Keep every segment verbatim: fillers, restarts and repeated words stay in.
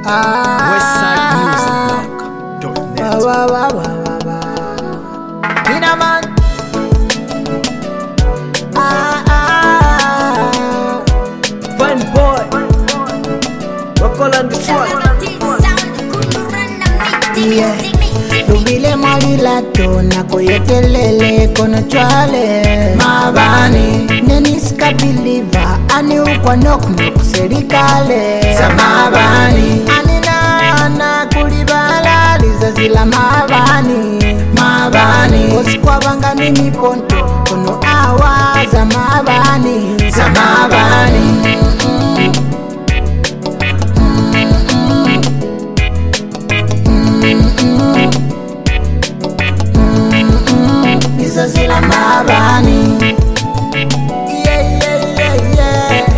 Westside Music Blog dot net. Pinaman. Ah, ah. Fun boy. Wakola and the sword. Yeah. Dubile malila to na koyekelele kono chwale mabani neniska biliva ani ukwa nok nok serikale sa mabani anina na kulibala lizazila mabani mabani osikwa bangani ni ponto kono awa za mabani za mabani Zila mabani, yeah yeah yeah yeah.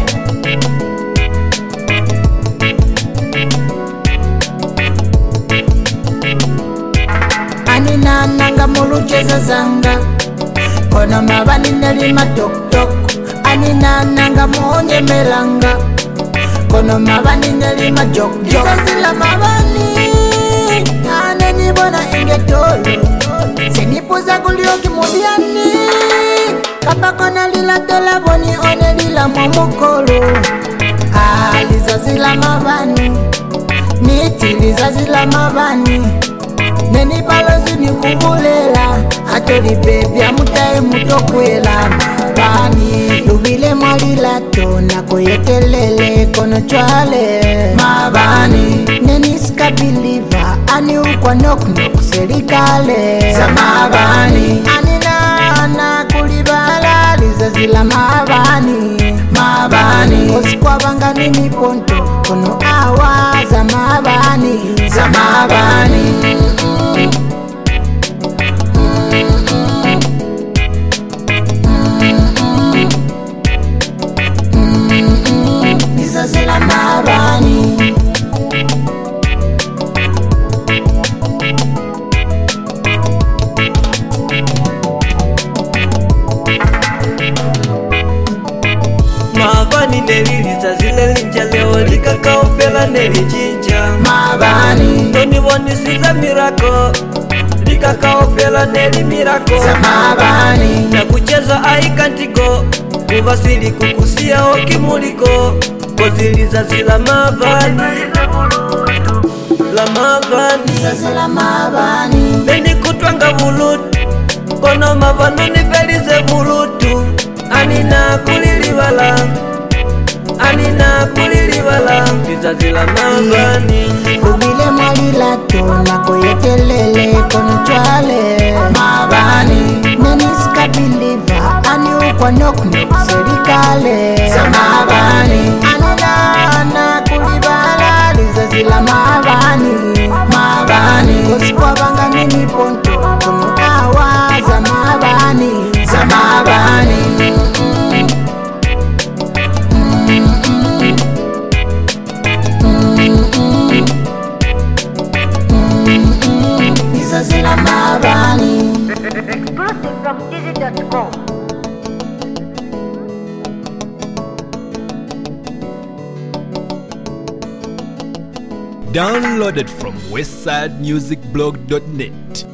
Anina nanga mulucheza zanga, kono mabani neli matok tok. Anina nanga monye melanga, kono mabani neli majok jok. Zila mabani, ane ni bona ingetolo. Senipoza kulioki mudiani Kapa kona lila tola boni one lila momokolo Ah, lizazila mabani Niti lizazila mabani Neni balozi ni kubulela Atori baby amutae mutokwela mabani Lubile malila to na koyekelele kono chwale mabani Neni ska believer ani ukwa nok nok serikale sa mabani anina na kulibala lizazila mabani mabani osikwa bangani ni ponto kono awa za mabani za mabani lizazila mabani Mabani neliliza zile linja leo likakaofela nelijinja mabani Toni woni siza mirako likakaofela neli mirako za mabani Na kucheza aikantigo kuvasili kukusia okimuliko Koziliza zila mabani La mabani zila mabani Neni kutwanga bulutu Kono mabano nifelize bulutu Anina kulilibala Anina kulilibala Lizazila mabani Kubile malila to na koyekelele kono chwale mabani Neniska biliva ani ukwa nok nok serikale sa mabani Anina na kulibala lizazila mabani mabani osikwa bangani ni ponto kono awa za mabani za mabani Zila mabani Exclusive from Dizzy dot com. Downloaded from westside music blog dot net.